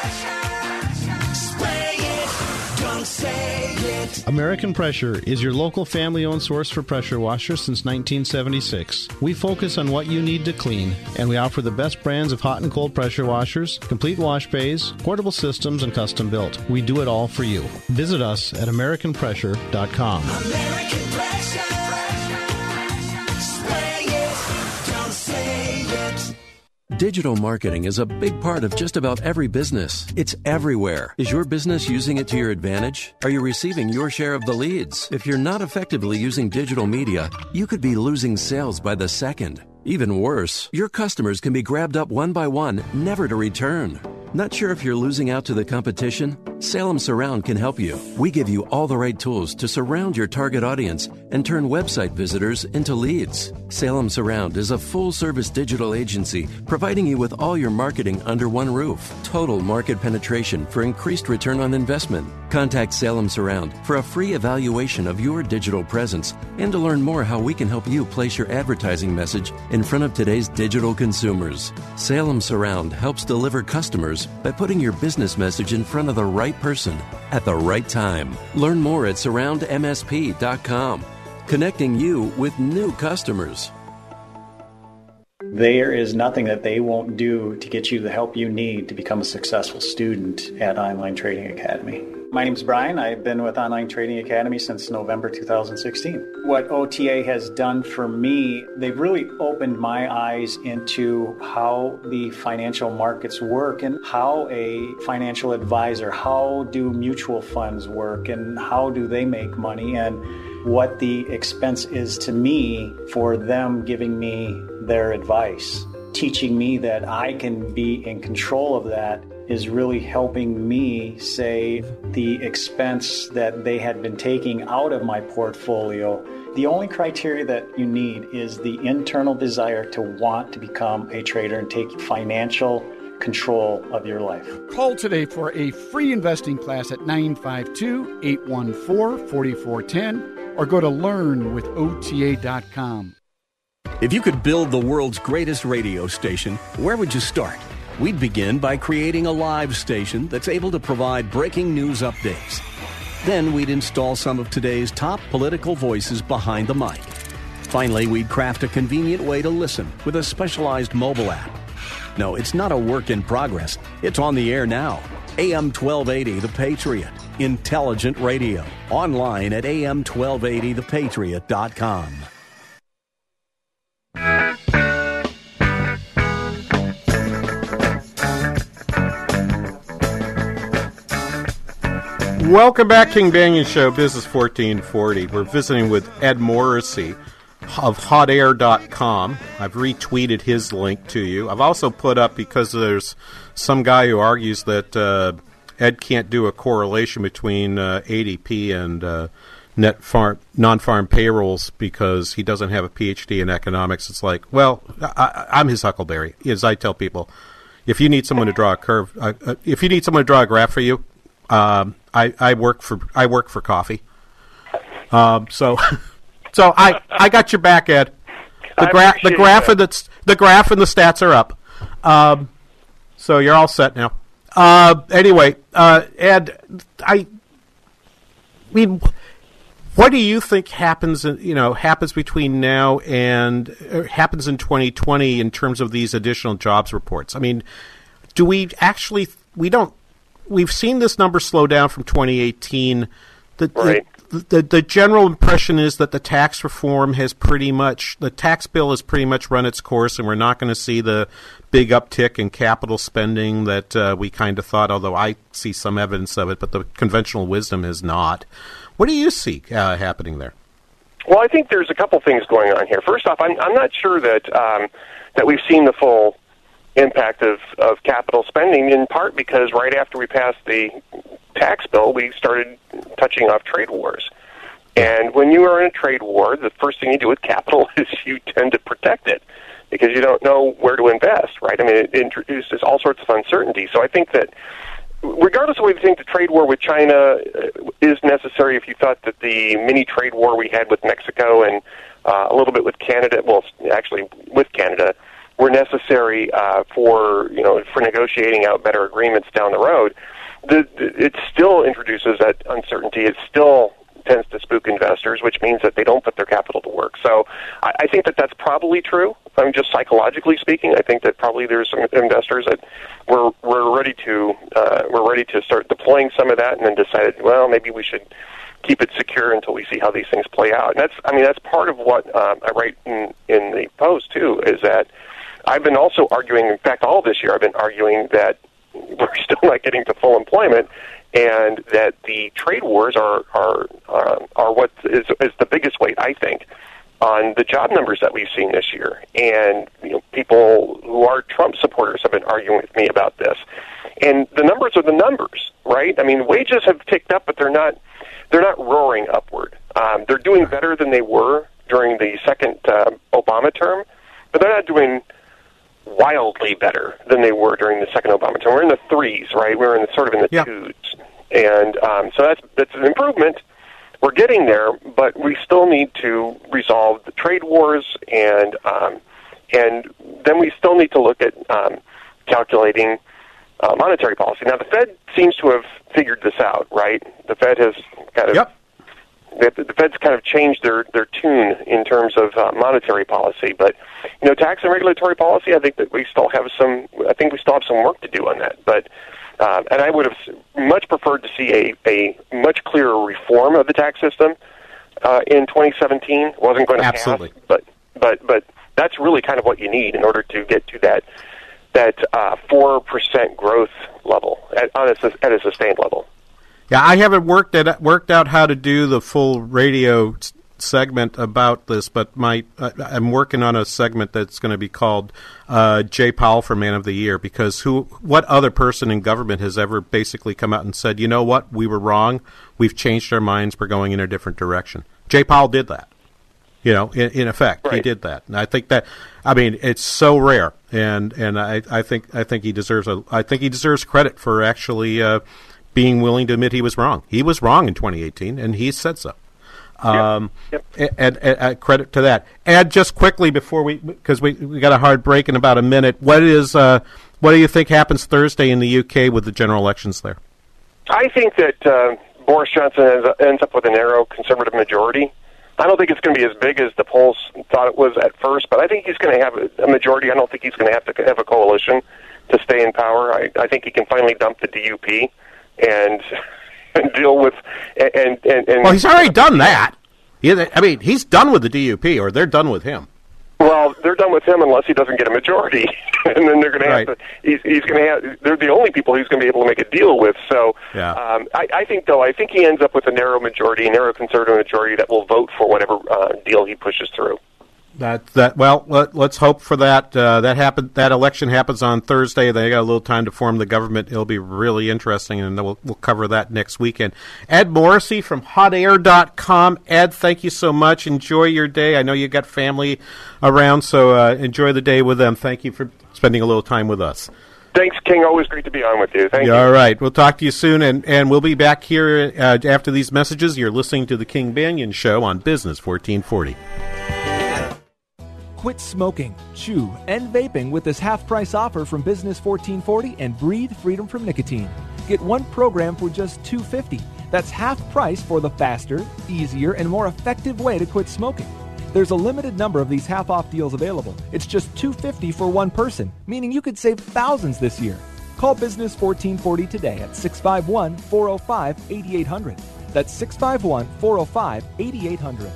Spray it, don't say it. American Pressure is your local family-owned source for pressure washers since nineteen seventy-six. We focus on what you need to clean, and we offer the best brands of hot and cold pressure washers, complete wash bays, portable systems, and custom built. We do it all for you. Visit us at american pressure dot com. American pressure. Spray it, don't say it. Digital marketing is a big part of just about every business. It's everywhere. Is your business using it to your advantage? Are you receiving your share of the leads? If you're not effectively using digital media, you could be losing sales by the second. Even worse, your customers can be grabbed up one by one, never to return. Not sure if you're losing out to the competition? Salem Surround can help you. We give you all the right tools to surround your target audience and turn website visitors into leads. Salem Surround is a full-service digital agency providing you with all your marketing under one roof. Total market penetration for increased return on investment. Contact Salem Surround for a free evaluation of your digital presence and to learn more how we can help you place your advertising message in front of today's digital consumers. Salem Surround helps deliver customers by putting your business message in front of the right person at the right time. Learn more at surround m s p dot com, connecting you with new customers. There is nothing that they won't do to get you the help you need to become a successful student at Online Trading Academy. My name's Brian. I've been with Online Trading Academy since November two thousand sixteen. What O T A has done for me, they've really opened my eyes into how the financial markets work and how a financial advisor, how do mutual funds work and how do they make money and what the expense is to me for them giving me their advice. Teaching me that I can be in control of that is really helping me save the expense that they had been taking out of my portfolio. The only criteria that you need is the internal desire to want to become a trader and take financial control of your life. Call today for a free investing class at nine five two, eight one four, four four one zero or go to learn with O T A dot com. If you could build the world's greatest radio station, where would you start? We'd begin by creating a live station that's able to provide breaking news updates. Then we'd install some of today's top political voices behind the mic. Finally, we'd craft a convenient way to listen with a specialized mobile app. No, it's not a work in progress. It's on the air now. A M twelve eighty The Patriot. Intelligent radio. Online at A M twelve eighty the patriot dot com. Welcome back, King Banyan Show, Business fourteen forty. We're visiting with Ed Morrissey of hot air dot com. I've retweeted his link to you. I've also put up, because there's some guy who argues that uh, Ed can't do a correlation between uh, A D P and uh, net farm, non-farm payrolls because he doesn't have a P H D in economics. It's like, well, I, I'm his huckleberry. As I tell people, if you need someone to draw a curve, uh, uh, if you need someone to draw a graph for you, um, I, I work for I work for coffee. Um, so, so I, I got your back, Ed. The graph the graph and the the graph and the stats are up. Um, so you're all set now. Uh, anyway, uh, Ed, I mean, what do you think happens? In, you know, happens between now and uh, happens in twenty twenty in terms of these additional jobs reports? I mean, do we actually? We don't. We've seen this number slow down from twenty eighteen. The, right. the, the the general impression is that the tax reform has pretty much, the tax bill has pretty much run its course, and we're not going to see the big uptick in capital spending that uh, we kind of thought, although I see some evidence of it, but the conventional wisdom is not. What do you see uh, happening there? Well, I think there's a couple things going on here. First off, I'm, I'm not sure that um, that we've seen the full impact of, of capital spending, in part because right after we passed the tax bill, we started touching off trade wars. And when you are in a trade war, the first thing you do with capital is you tend to protect it because you don't know where to invest, right? I mean, it introduces all sorts of uncertainty. So I think that regardless of what you think the trade war with China is necessary, if you thought that the mini trade war we had with Mexico and uh, a little bit with Canada, well, actually with Canada, were necessary uh, for, you know, for negotiating out better agreements down the road, the, the, it still introduces that uncertainty. It still tends to spook investors, which means that they don't put their capital to work. So I, I think that that's probably true. I mean, just psychologically speaking, I think that probably there's some investors that were were ready to uh, were ready to start deploying some of that, and then decided, well, maybe we should keep it secure until we see how these things play out. And that's, I mean, that's part of what uh, I write in, in the post too, is that I've been also arguing, in fact, all this year I've been arguing that we're still not getting to full employment, and that the trade wars are are uh, are what is, is the biggest weight, I think, on the job numbers that we've seen this year. And you know, people who are Trump supporters have been arguing with me about this. And the numbers are the numbers, right? I mean, wages have ticked up, but they're not they're not roaring upward. Um, they're doing better than they were during the second uh, Obama term, but they're not doing wildly better than they were during the second Obama term. We're in the threes, right? We're in the, sort of in the yeah. twos, and um, so that's that's an improvement. We're getting there, but we still need to resolve the trade wars, and um, and then we still need to look at um, calculating uh, monetary policy. Now, the Fed seems to have figured this out, right? The Fed has kind of yep. the, the Fed's kind of changed their, their tune in terms of uh, monetary policy, but you know, tax and regulatory policy, I think that we still have some. I think we still have some work to do on that, but. Uh, and I would have much preferred to see a, a much clearer reform of the tax system uh, in twenty seventeen. It wasn't going to Absolutely. pass, but but but that's really kind of what you need in order to get to that that uh, four percent growth level at, on a, at a sustained level. Yeah, I haven't worked at worked out how to do the full radio segment about this, but my uh, I'm working on a segment that's going to be called uh, Jay Powell for Man of the Year, because who, what other person in government has ever basically come out and said, you know what, we were wrong, we've changed our minds, we're going in a different direction. Jay Powell did that. You know, in, in effect, right. He did that, and I think that, I mean, it's so rare, and and I, I think I think he deserves a I think he deserves credit for actually uh, being willing to admit he was wrong. He was wrong in twenty eighteen, and he said so. Um, yep. Yep. And, and, and credit to that. And just quickly before we, because we we got a hard break in about a minute. What is uh, what do you think happens Thursday in the U K with the general elections there? I think that uh, Boris Johnson ends, ends up with a narrow Conservative majority. I don't think it's going to be as big as the polls thought it was at first, but I think he's going to have a, a majority. I don't think he's going to have to have a coalition to stay in power. I, I think he can finally dump the D U P and. And deal with and, and and well, he's already done that. Yeah, I mean, he's done with the D U P, or they're done with him. Well, they're done with him unless he doesn't get a majority, and then they're going to have right. to. He's, he's going to have. They're the only people he's going to be able to make a deal with. So, yeah. um, I, I think though, I think he ends up with a narrow majority, a narrow Conservative majority that will vote for whatever uh, deal he pushes through. That that well, let, let's hope for that. Uh, that happen. That election happens on Thursday. They got a little time to form the government. It'll be really interesting, and we'll we'll cover that next weekend. Ed Morrissey from hot air dot com. Ed, thank you so much. Enjoy your day. I know you got family around, so uh, enjoy the day with them. Thank you for spending a little time with us. Thanks, King. Always great to be on with you. Thank you. All right. We'll talk to you soon, and, and we'll be back here uh, after these messages. You're listening to the King Banaian Show on Business fourteen forty. Quit smoking, chew, and vaping with this half-price offer from Business fourteen forty and breathe freedom from nicotine. Get one program for just two dollars and fifty cents. That's half price for the faster, easier, and more effective way to quit smoking. There's a limited number of these half-off deals available. It's just two dollars and fifty cents for one person, meaning you could save thousands this year. Call Business fourteen forty today at six five one, four oh five, eight eight hundred. That's six five one, four oh five, eight eight hundred.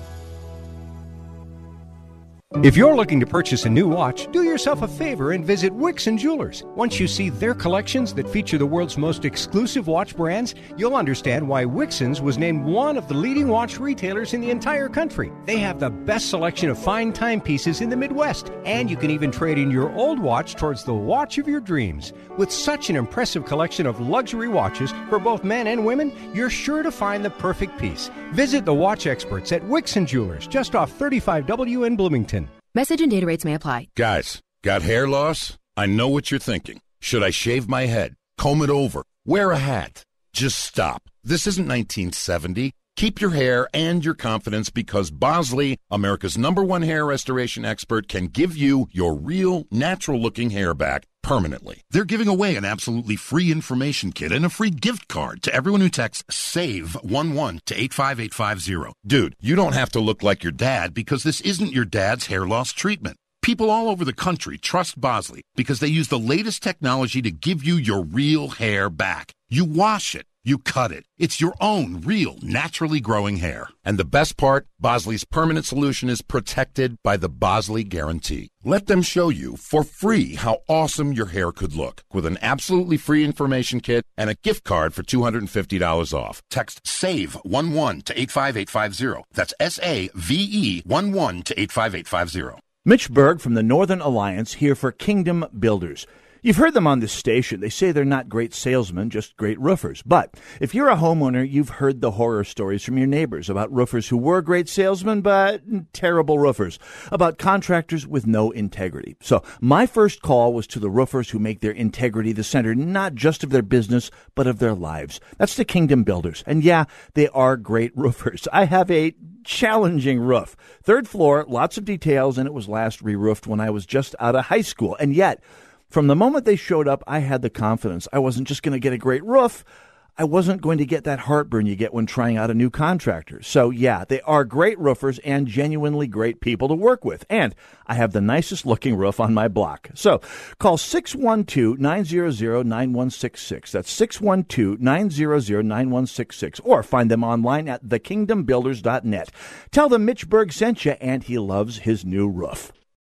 If you're looking to purchase a new watch, do yourself a favor and visit Wixon Jewelers. Once you see their collections that feature the world's most exclusive watch brands, you'll understand why Wixon's was named one of the leading watch retailers in the entire country. They have the best selection of fine timepieces in the Midwest, and you can even trade in your old watch towards the watch of your dreams. With such an impressive collection of luxury watches for both men and women, you're sure to find the perfect piece. Visit the watch experts at Wixon Jewelers, just off thirty-five W in Bloomington. Message and data rates may apply. Guys, got hair loss? I know what you're thinking. Should I shave my head? Comb it over? Wear a hat? Just stop. This isn't nineteen seventy. Keep your hair and your confidence, because Bosley, America's number one hair restoration expert, can give you your real, natural-looking hair back permanently. They're giving away an absolutely free information kit and a free gift card to everyone who texts SAVE one one to eight five eight five zero. Dude, you don't have to look like your dad, because this isn't your dad's hair loss treatment. People all over the country trust Bosley because they use the latest technology to give you your real hair back. You wash it, You cut it. It's your own real, naturally growing hair. And the best part, Bosley's permanent solution is protected by the Bosley Guarantee. Let them show you for free how awesome your hair could look with an absolutely free information kit and a gift card for two hundred fifty dollars off. Text SAVE one one to eight five eight five zero. That's S A V E one one to eight five eight five zero. Mitch Berg from the Northern Alliance here for Kingdom Builders. You've heard them on this station. They say they're not great salesmen, just great roofers. But if you're a homeowner, you've heard the horror stories from your neighbors about roofers who were great salesmen, but terrible roofers, about contractors with no integrity. So my first call was to the roofers who make their integrity the center, not just of their business, but of their lives. That's the Kingdom Builders. And yeah, they are great roofers. I have a challenging roof. Third floor, lots of details, and it was last re-roofed when I was just out of high school. And yet, from the moment they showed up, I had the confidence I wasn't just going to get a great roof. I wasn't going to get that heartburn you get when trying out a new contractor. So, yeah, they are great roofers and genuinely great people to work with. And I have the nicest looking roof on my block. So, call six one two, nine zero zero, nine one six six. That's six one two, nine zero zero, nine one six six. Or find them online at the kingdom builders dot net. Tell them Mitch Berg sent you and he loves his new roof.